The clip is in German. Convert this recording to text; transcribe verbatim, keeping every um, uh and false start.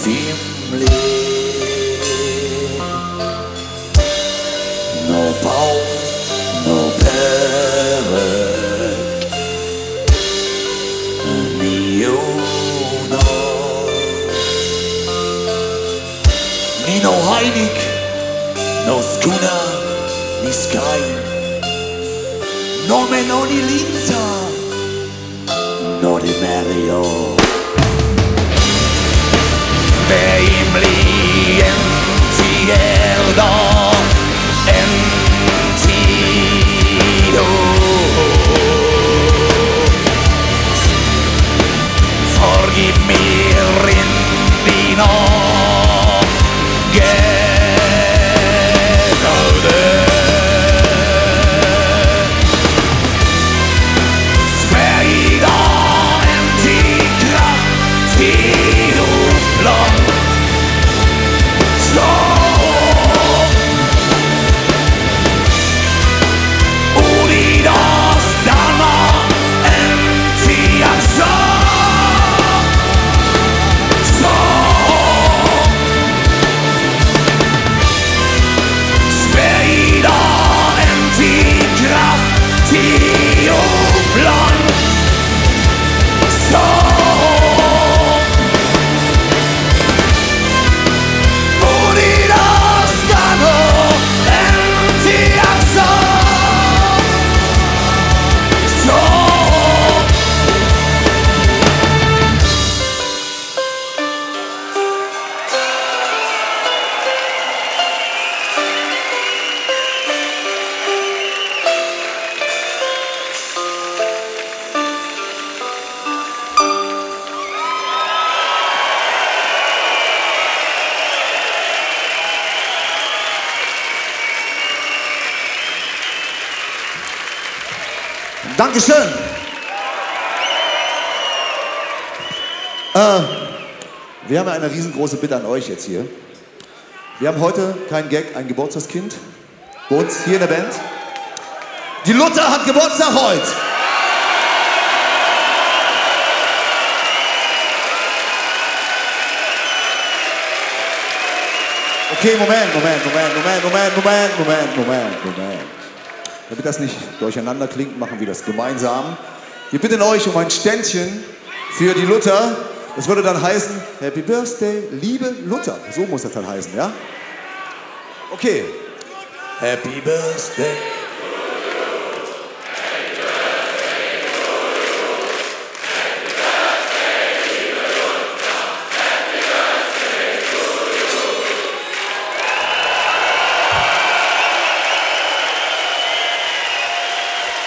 family. No Paul, no Perek, ni Jona, ni no Heilig, no Skuna, ni Sky, no me no ni Linza, no di Mario. Veimli entierdo, entido. Forgive me, Rindino, Genode. Sperida entigra, Tiuflon. So unidos dama entiazo. So sperida entigra tiuflon. So Dankeschön. Äh, wir haben eine riesengroße Bitte an euch jetzt hier. Wir haben heute kein Gag, ein Geburtstagskind bei uns hier in der Band. Die Luther hat Geburtstag heute. Okay, Moment, Moment, Moment, Moment, Moment, Moment, Moment, Moment, Moment. Damit das nicht durcheinander klingt, machen wir das gemeinsam. Wir bitten euch um ein Ständchen für die Luther. Das würde dann heißen, Happy Birthday, liebe Luther. So muss das dann heißen, ja? Okay. Happy Birthday.